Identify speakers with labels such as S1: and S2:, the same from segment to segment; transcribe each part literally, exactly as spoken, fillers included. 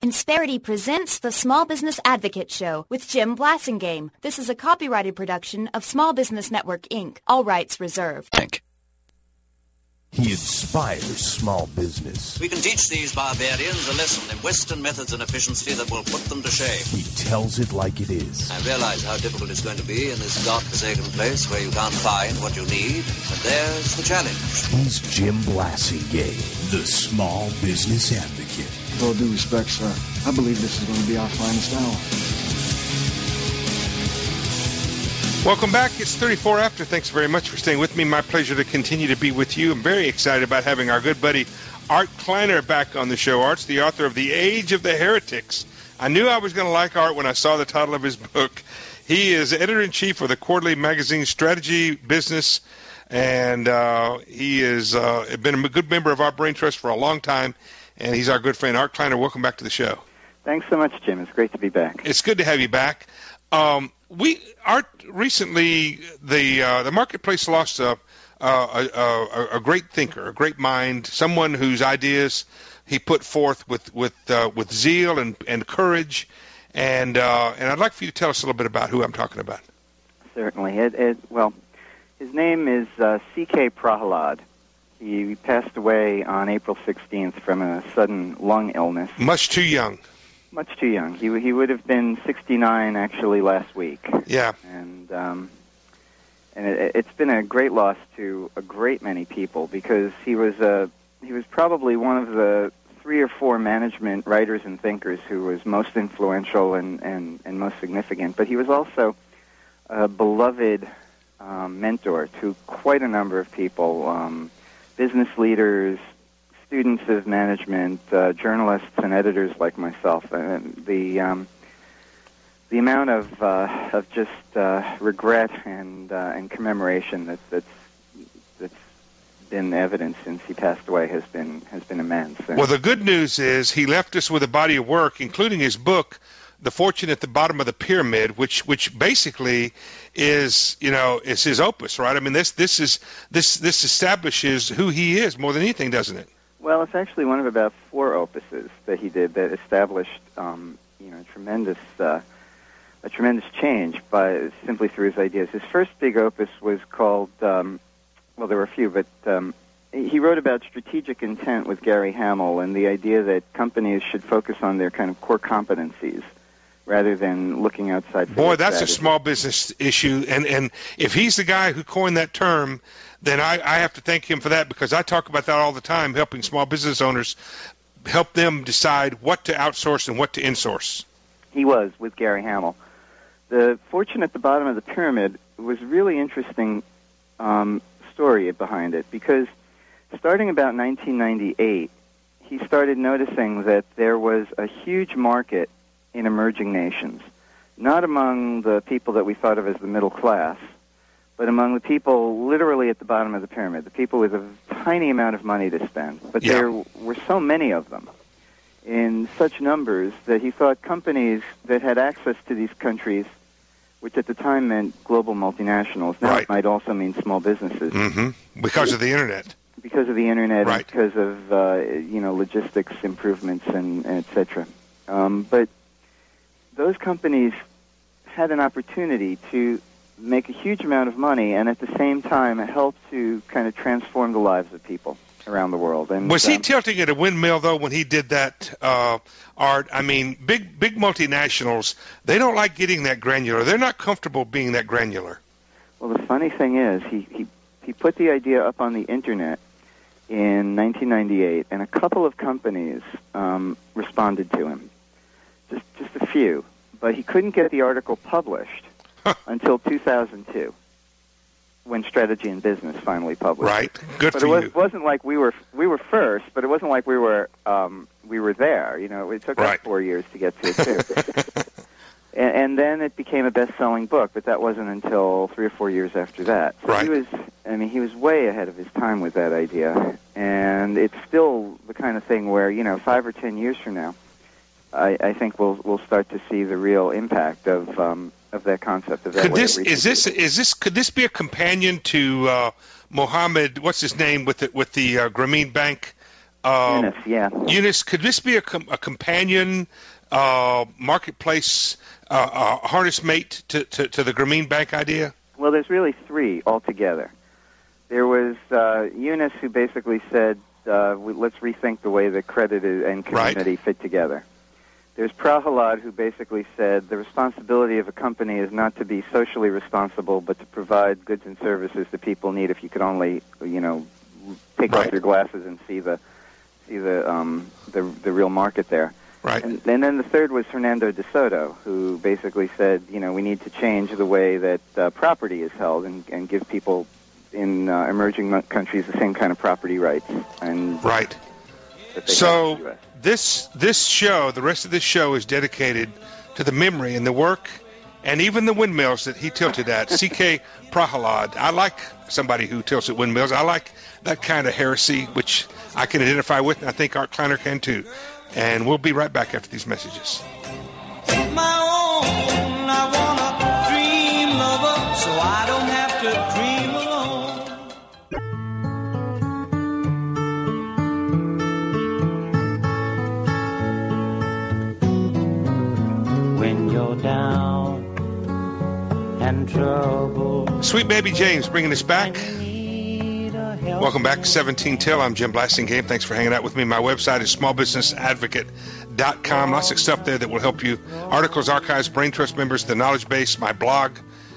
S1: Insperity presents the Small Business Advocate Show with Jim Blasingame. This is a copyrighted production of Small Business Network, Incorporated. All rights reserved.
S2: Thank.
S3: He inspires small business.
S4: We can teach these barbarians a lesson in Western methods and efficiency that will put them to shame.
S3: He tells it like it is.
S4: I realize how difficult it's going to be in this godforsaken place where you can't find what you need, but there's the challenge.
S3: He's Jim Blasingame,
S5: the Small Business Advocate.
S6: With all due respect, sir, I believe this is going to be our finest hour.
S7: Welcome back. It's thirty-four after. Thanks very much for staying with me. My pleasure to continue to be with you. I'm very excited about having our good buddy Art Kleiner back on the show. Art's the author of The Age of the Heretics. I knew I was going to like Art when I saw the title of his book. He is editor-in-chief of the quarterly magazine Strategy Business, and uh, he has uh, been a good member of our Brain Trust for a long time, and he's our good friend. Art Kleiner, welcome back to the show.
S8: Thanks so much, Jim. It's great to be back.
S7: It's good to have you back. Um, we Art recently the uh, the marketplace lost a, a, a a great thinker, a great mind, someone whose ideas he put forth with with uh, with zeal and, and courage, and uh, and I'd like for you to tell us a little bit about who I'm talking about.
S8: Certainly. It, it, well, his name is uh, C K Prahalad. He passed away on April sixteenth from a sudden lung illness.
S7: Much too young.
S8: Much too young. He he would have been sixty-nine actually last week.
S7: Yeah.
S8: And um, and it, it's been a great loss to a great many people because he was a he was probably one of the three or four management writers and thinkers who was most influential and and, and most significant. But he was also a beloved um, mentor to quite a number of people, um, business leaders, students of management, uh, journalists and editors like myself. And the um, the amount of uh, of just uh, regret and uh, and commemoration that that's that's been evident since he passed away has been has been immense. And
S7: well, the good news is he left us with a body of work, including his book, The Fortune at the Bottom of the Pyramid, which which basically is, you know, is his opus, right? I mean, this this is this this establishes who he is more than anything, doesn't it?
S8: Well, it's actually one of about four opuses that he did that established, um, you know, tremendous, uh, a tremendous change by simply through his ideas. His first big opus was called, um, well, there were a few, but um, he wrote about strategic intent with Gary Hamel and the idea that companies should focus on their kind of core competencies rather than looking outside. For
S7: Boy, that's
S8: strategy.
S7: a small business issue, and and if he's the guy who coined that term, then I, I have to thank him for that because I talk about that all the time, helping small business owners, help them decide what to outsource and what to insource.
S8: He was, with Gary Hamel. The Fortune at the Bottom of the Pyramid was a really interesting um, story behind it because starting about nineteen ninety-eight, he started noticing that there was a huge market in emerging nations, not among the people that we thought of as the middle class, but among the people literally at the bottom of the pyramid, the people with a tiny amount of money to spend. But
S7: yeah.
S8: there were so many of them in such numbers that he thought companies that had access to these countries, which at the time meant global multinationals, now
S7: right.
S8: it might also mean small businesses.
S7: Mm-hmm. Because of the Internet.
S8: Because of the Internet
S7: right.
S8: and because of, uh, you know, logistics improvements and, and et cetera. Um, but those companies had an opportunity to make a huge amount of money and at the same time help to kind of transform the lives of people around the world. And
S7: was he
S8: um,
S7: tilting at a windmill, though, when he did that, uh, Art? I mean, big big multinationals, they don't like getting that granular. They're not comfortable being that granular.
S8: Well, the funny thing is he, he, he put the idea up on the Internet in nineteen ninety-eight, and a couple of companies um, responded to him. Just just a few. But he couldn't get the article published until two thousand two, when Strategy and Business finally published.
S7: Right, good
S8: but
S7: for
S8: it was,
S7: you.
S8: wasn't like we were we were first, but it wasn't like we were um, we were there. You know, it took
S7: right.
S8: us four years to get to it too. and, and then it became a best-selling book, but that wasn't until three or four years after that. So
S7: right.
S8: he was, I mean, he was way ahead of his time with that idea, and it's still the kind of thing where, you know, five or ten years from now, I, I think we'll we'll start to see the real impact of um, of that concept of that.
S7: Could
S8: way
S7: this
S8: of
S7: is this is this could this be a companion to uh, Mohammed? What's his name with the with the uh, Grameen Bank Um,
S8: Eunice, yeah.
S7: Eunice, could this be a, com- a companion uh, marketplace uh, uh, harness mate to, to, to the Grameen Bank idea?
S8: Well, there's really three altogether. There was uh, Eunice, who basically said, uh, we, let's rethink the way that credit and community
S7: right.
S8: fit together. There's Prahalad, who basically said the responsibility of a company is not to be socially responsible, but to provide goods and services that people need. If you could only, you know, take
S7: right.
S8: off your glasses and see the see the um, the, the real market there.
S7: Right.
S8: And, and then the third was Hernando de Soto, who basically said, you know, we need to change the way that uh, property is held and, and give people in uh, emerging countries the same kind of property rights. And
S7: right.
S8: that they
S7: So
S8: have in the U S.
S7: this this show, the rest of this show, is dedicated to the memory and the work and even the windmills that he tilted at. C K Prahalad. I like somebody who tilts at windmills. I like that kind of heresy, which I can identify with, and I think Art Kleiner can too. And we'll be right back after these messages.
S2: Take my own, I wanna dream lover, so I don't have to dream alone. When you're down and trouble.
S7: Sweet Baby James bringing us back. Welcome back to seventeen till. I'm Jim Blasingame. Thanks for hanging out with me. My website is small business advocate dot com. Lots of stuff there that will help you. Articles, archives, Brain Trust members, the knowledge base, my blog.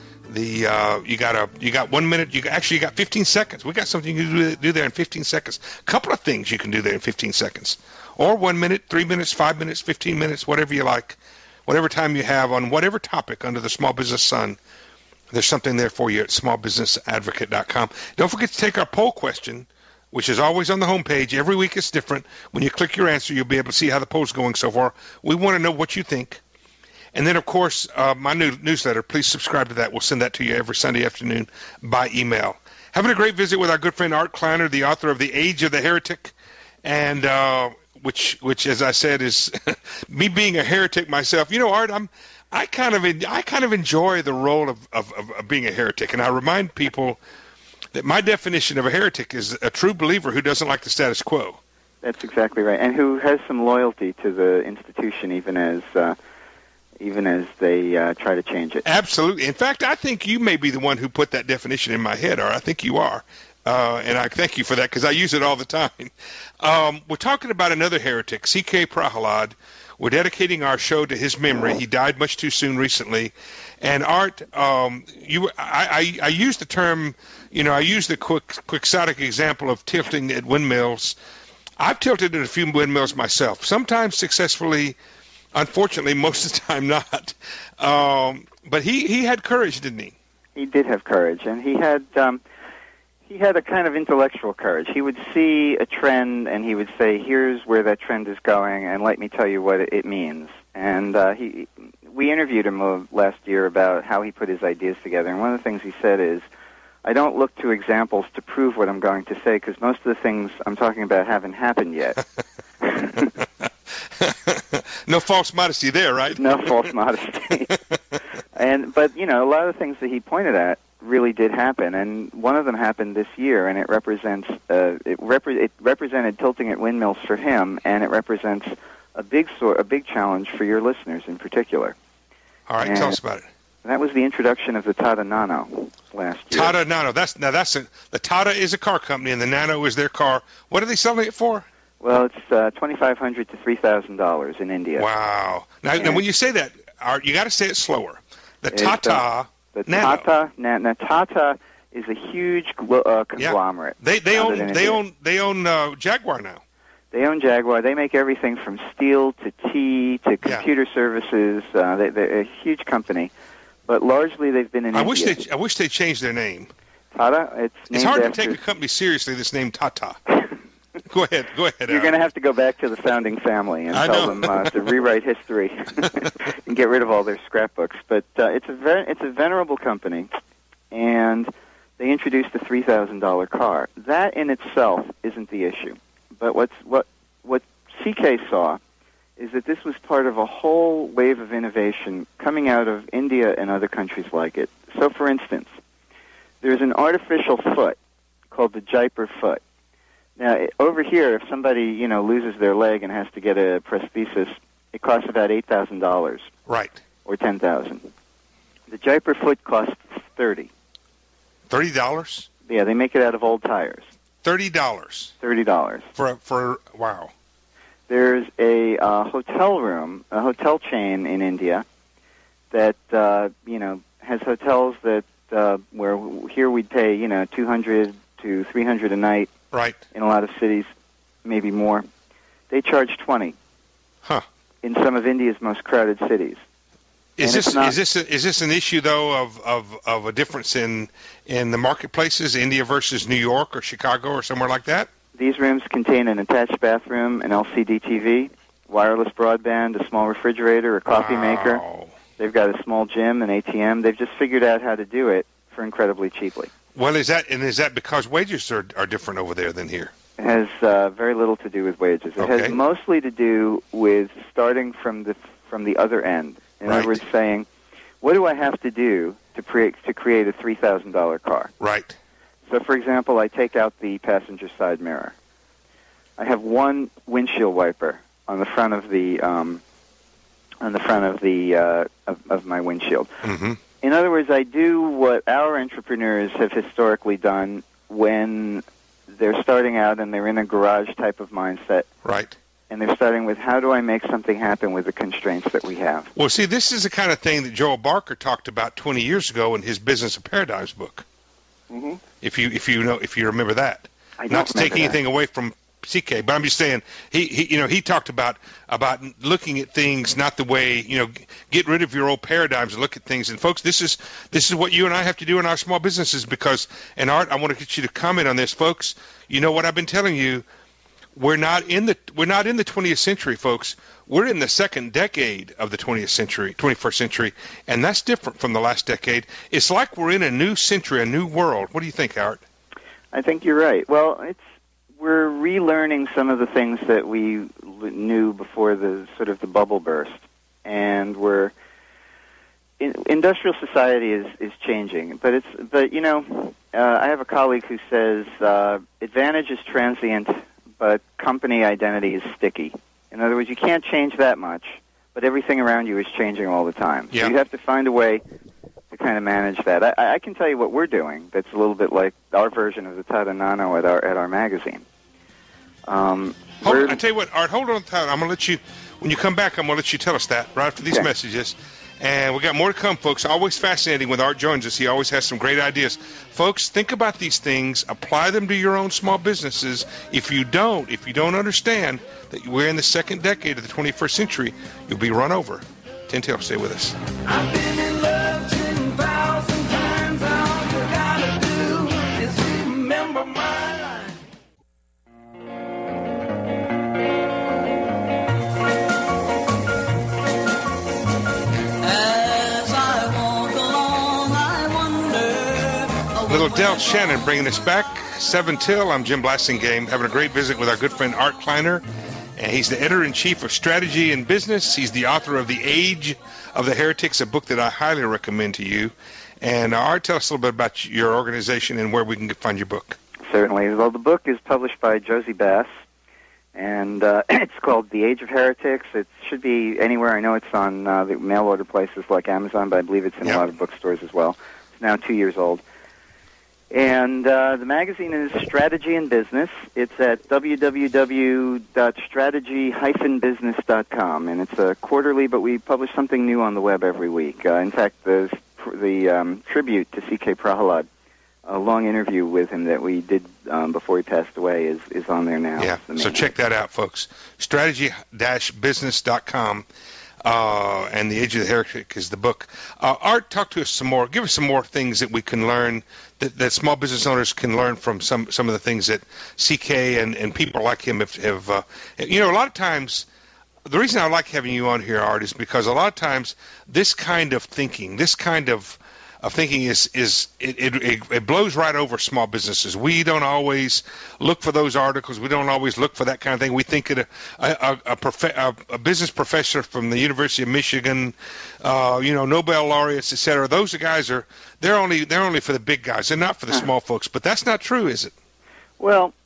S7: The uh, you got a you got one minute. You actually you got fifteen seconds. We got something you can do, do there in fifteen seconds. A couple of things you can do there in fifteen seconds, or one minute, three minutes, five minutes, fifteen minutes, whatever you like, whatever time you have on whatever topic under the small business sun. There's something there for you at small business advocate dot com. Don't forget to take our poll question, which is always on the homepage. Every week it's different. When you click your answer, you'll be able to see how the poll's going so far. We want to know what you think. And then, of course, uh, my new newsletter, please subscribe to that. We'll send that to you every Sunday afternoon by email. Having a great visit with our good friend Art Kleiner, the author of The Age of the Heretic, and uh, which, which, as I said, is me being a heretic myself. You know, Art, I'm... I kind of I kind of enjoy the role of, of, of being a heretic, and I remind people that my definition of a heretic is a true believer who doesn't like the status quo.
S8: That's exactly right, and who has some loyalty to the institution, even as uh, even as they uh, try to change it.
S7: Absolutely. In fact, I think you may be the one who put that definition in my head, or I think you are, uh, and I thank you for that because I use it all the time. Um, we're talking about another heretic, C K Prahalad. We're dedicating our show to his memory. He died much too soon recently. And Art, um, you, I, I, I use the term, you know, I use the quick, quixotic example of tilting at windmills. I've tilted at a few windmills myself, sometimes successfully, unfortunately, most of the time not. Um, but he, he had courage, didn't he?
S8: He did have courage, and he had... Um, He had a kind of intellectual courage. He would see a trend, and he would say, here's where that trend is going, and let me tell you what it means. And uh, he, we interviewed him uh, last year about how he put his ideas together, and one of the things he said is, I don't look to examples to prove what I'm going to say, because most of the things I'm talking about haven't happened yet.
S7: No false modesty there, right?
S8: No false modesty. and But, you know, a lot of the things that he pointed at really did happen, and one of them happened this year, and it represents uh, it, repre- it represented tilting at windmills for him, and it represents a big sor- a big challenge for your listeners in particular.
S7: All right,
S8: and
S7: tell us about it.
S8: That was the introduction of the Tata Nano last year.
S7: Tata Nano. That's now that's a, the Tata is a car company, and the Nano is their car. What are they selling it for?
S8: Well, it's uh, twenty-five hundred to three thousand dollars in India.
S7: Wow! Now, now, when you say that, Art, you got to say it slower. The
S8: It's,
S7: Tata.
S8: uh, The
S7: Nano.
S8: Tata, na, na, Tata is a huge glo- uh, conglomerate.
S7: Yeah. They they
S8: founded
S7: own
S8: in
S7: they
S8: India.
S7: own they own uh, Jaguar now.
S8: They own Jaguar. They make everything from steel to tea to computer yeah. services. Uh, they, they're a huge company, but largely they've been in
S7: I
S8: India.
S7: wish they I wish they changed their name.
S8: Tata. It's named
S7: it's hard
S8: after...
S7: to take a company seriously that's named Tata. Go ahead, go ahead.
S8: You're
S7: uh,
S8: going to have to go back to the founding family and
S7: I
S8: tell
S7: know.
S8: them uh, to rewrite history and get rid of all their scrapbooks. But uh, it's a ver- it's a venerable company, and they introduced a three thousand dollars car. That in itself isn't the issue. But what's what what C K saw is that this was part of a whole wave of innovation coming out of India and other countries like it. So, for instance, there's an artificial foot called the Jaipur foot Now, i- over here, if somebody, you know, loses their leg and has to get a prosthesis, it costs about eight thousand dollars
S7: Right.
S8: or ten thousand dollars. The Jaipur foot costs thirty dollars.
S7: Thirty dollars.
S8: Yeah, they make it out of old tires.
S7: Thirty dollars
S8: thirty dollars.
S7: for for wow.
S8: There's a uh, hotel room, a hotel chain in India that, uh, you know, has hotels that uh, where here we'd pay, you know, two hundred to three hundred a night.
S7: Right.
S8: In a lot of cities, maybe more. They charge twenty.
S7: Huh.
S8: In some of India's most crowded cities.
S7: Is
S8: And
S7: this
S8: it's not-
S7: is this a, is this an issue though of, of, of a difference in in the marketplaces, India versus New York or Chicago or somewhere like that?
S8: These rooms contain an attached bathroom, an L C D T V, wireless broadband, a small refrigerator, a coffee
S7: Wow.
S8: maker. They've got a small gym, an A T M. They've just figured out how to do it for incredibly cheaply.
S7: Well, is that and is that because wages are are different over there than here?
S8: It has uh, very little to do with wages. It
S7: Okay.
S8: has mostly to do with starting from the from the other end. In
S7: Right.
S8: other words, saying, what do I have to do to create to create a three thousand dollar car?
S7: Right.
S8: So, for example, I take out the passenger side mirror. I have one windshield wiper on the front of the um, on the front of the uh, of, of my windshield.
S7: Mm-hmm.
S8: In other words, I do what our entrepreneurs have historically done when they're starting out and they're in a garage type of mindset.
S7: Right.
S8: And they're starting with, how do I make something happen with the constraints that we have?
S7: Well, see, this is the kind of thing that Joel Barker talked about twenty years ago in his Business of Paradigms book.
S8: Mm-hmm.
S7: If you if you know if you remember that,
S8: I don't
S7: not to take
S8: remember that.
S7: anything away from C K, but I'm just saying he, he you know he talked about about looking at things not the way you know get rid of your old paradigms and look at things. And folks, this is this is what you and I have to do in our small businesses because and Art, I want to get you to comment on this, folks. You know what I've been telling you. We're not in the we're not in the twentieth century, folks. We're in the second decade of the twentieth century, twenty-first century, and that's different from the last decade. It's like we're in a new century, a new world. What do you think, Art?
S8: I think you're right. Well, it's we're relearning some of the things that we l- knew before the sort of the bubble burst, and we're in, industrial society is is changing. But it's but you know, uh, I have a colleague who says uh, advantage is transient, but company identity is sticky. In other words, you can't change that much, but everything around you is changing all the time.
S7: Yeah.
S8: So you have to find a way to kind of manage that. I, I can tell you what we're doing. That's a little bit like our version of the Tata Nano at our at our magazine. Um,
S7: Hold
S8: we're-
S7: on, I tell you what, Art, hold on. I'm gonna let you when you come back. I'm gonna let you tell us that right after these
S8: Okay.
S7: messages. And we got more to come, folks. Always fascinating when Art joins us. He always has some great ideas. Folks, think about these things. Apply them to your own small businesses. If you don't, if you don't understand that we're in the second decade of the twenty-first century, you'll be run over. Tin Tail, stay with us.
S2: I've been in love ten thousand times. All you gotta do is remember my life. As I walk along, I wonder.
S7: Little Del Shannon bringing us back. seven till. I'm Jim Blassingame, having a great visit with our good friend Art Kleiner. And he's the editor-in-chief of Strategy and Business. He's the author of The Age of the Heretics, a book that I highly recommend to you. And uh, Art, tell us a little bit about your organization and where we can find your book.
S8: Certainly. Well, the book is published by Josie Bass, and uh, it's called The Age of Heretics. It should be anywhere. I know it's on uh, the mail-order places like Amazon, but I believe it's in
S7: Yeah.
S8: a lot of bookstores as well. It's now two years old. And uh, the magazine is Strategy and Business. It's at w w w dot strategy dash business dot com, and it's a quarterly, but we publish something new on the web every week. Uh, in fact, the, the um, tribute to C K Prahalad, a long interview with him that we did um, before he passed away, is, is on there now.
S7: Yeah,
S8: The
S7: so
S8: main-
S7: check that out, folks. strategy dash business dot com. Uh, and The Age of the Heretic is the book. Uh, Art, talk to us some more. Give us some more things that we can learn, that, that small business owners can learn from some, some of the things that C K and, and people like him have, have uh, you know, a lot of times, the reason I like having you on here, Art, is because a lot of times this kind of thinking, this kind of of thinking is is it, it it blows right over small businesses. We don't always look for those articles. We don't always look for that kind of thing. We think that a a, a, prof, a, a business professor from the University of Michigan, uh, you know, Nobel laureates, et cetera. Those guys are they're only they're only for the big guys. They're not for the small folks. But that's not true, is it?
S8: Well,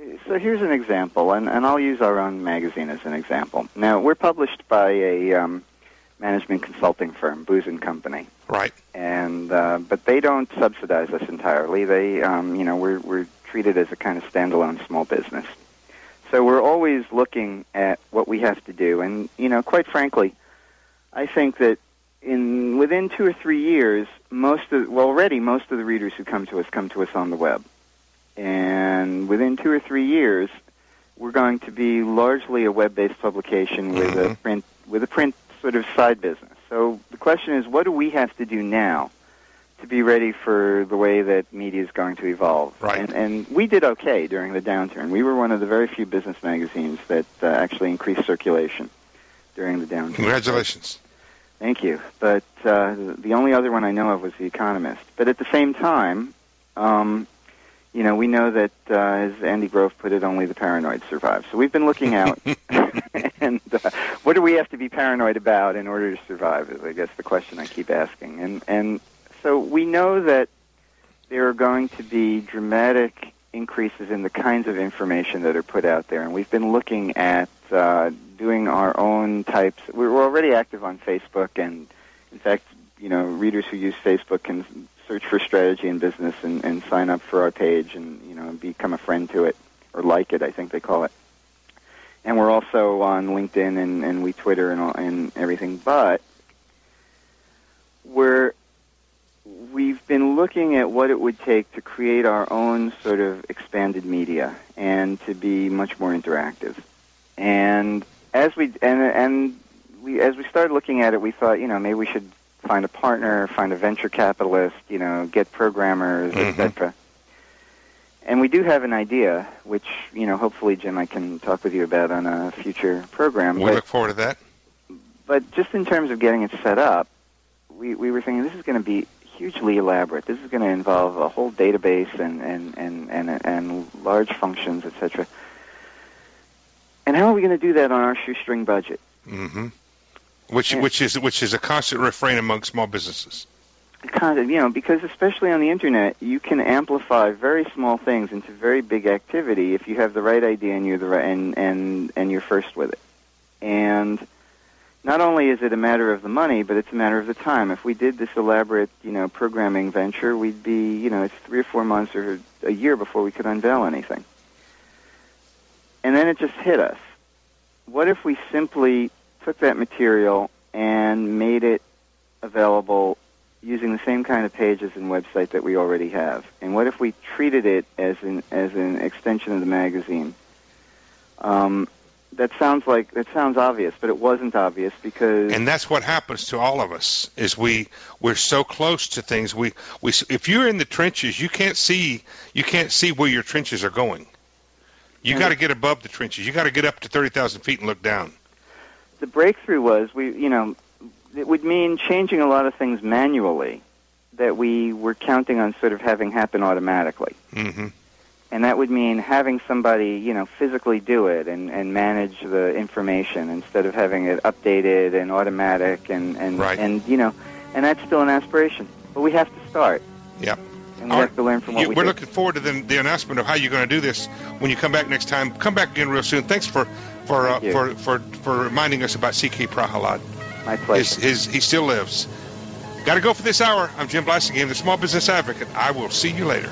S8: So here's an example, and, and I'll use our own magazine as an example. Now, we're published by a um, management consulting firm, Booz and Company.
S7: Right.
S8: And uh, but they don't subsidize us entirely. They, um, you know, we're we're treated as a kind of standalone small business. So we're always looking at what we have to do, and you know, quite frankly, I think that in within two or three years, most of well, already most of the readers who come to us come to us on the web, and within two or three years, we're going to be largely a web-based publication with mm-hmm. a print with a print sort of side business. So the question is, what do we have to do now to be ready for the way that media is going to evolve?
S7: Right.
S8: And, and we did okay during the downturn. We were one of the very few business magazines that uh, actually increased circulation during the downturn.
S7: Congratulations.
S8: Thank you. But uh, the only other one I know of was The Economist. But at the same time, um, you know, we know that, uh, as Andy Grove put it, only the paranoid survive. So we've been looking out, and uh, what do we have to be paranoid about in order to survive is, I guess, the question I keep asking. And, and so we know that there are going to be dramatic increases in the kinds of information that are put out there, and we've been looking at uh, doing our own types. We're already active on Facebook, and in fact, you know, readers who use Facebook can search for Strategy in Business and, and sign up for our page and, you know, become a friend to it, or like it, I think they call it. And we're also on LinkedIn, and, and we Twitter and, all, and everything, but we're we've been looking at what it would take to create our own sort of expanded media and to be much more interactive. And as we and and we as we started looking at it, we thought, you know, maybe we should find a partner, find a venture capitalist, you know, get programmers, mm-hmm. et cetera. And we do have an idea, which, you know, hopefully, Jim, I can talk with you about on a future program.
S7: We
S8: but,
S7: look forward to that.
S8: But just in terms of getting it set up, we, we were thinking this is going to be hugely elaborate. This is going to involve a whole database and, and, and, and, and large functions, et cetera. And how are we going to do that on our shoestring budget?
S7: Mm-hmm. Which, which is which is a constant refrain among small businesses.
S8: Kind of, you know, because especially on the internet, you can amplify very small things into very big activity if you have the right idea and you're the right, and, and and you're first with it. And not only is it a matter of the money, but it's a matter of the time. If we did this elaborate, you know, programming venture, we'd be, you know, it's three or four months or a year before we could unveil anything. And then it just hit us. What if we simply took that material and made it available using the same kind of pages and website that we already have? And what if we treated it as an as an extension of the magazine? Um, that sounds like that sounds obvious, but it wasn't obvious because.
S7: And that's what happens to all of us. Is we we're so close to things. We we if you're in the trenches, you can't see you can't see where your trenches are going. You got to get above the trenches. You got to get up to thirty thousand feet and look down.
S8: The breakthrough was we, you know, it would mean changing a lot of things manually that we were counting on sort of having happen automatically.
S7: Mm-hmm.
S8: And that would mean having somebody, you know, physically do it and, and manage the information instead of having it updated and automatic and, and,
S7: right.
S8: and you know, and that's still an aspiration. But we have to start.
S7: Yep.
S8: And we All have right. to learn from what
S7: you,
S8: we
S7: We're
S8: did.
S7: looking forward to the, the announcement of how you're going to do this when you come back next time. Come back again real soon. Thanks for for uh, for, for for reminding us about C K Prahalad.
S8: My pleasure.
S7: His, his, he still lives. Got to go for this hour. I'm Jim Blasingame, the Small Business Advocate. I will see you later.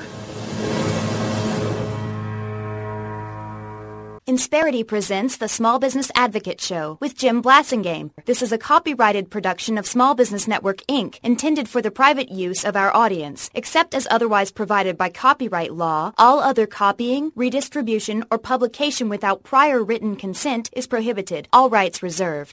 S1: Insperity presents the Small Business Advocate Show with Jim Blasingame. This is a copyrighted production of Small Business Network, Incorporated, intended for the private use of our audience. Except as otherwise provided by copyright law, all other copying, redistribution, or publication without prior written consent is prohibited. All rights reserved.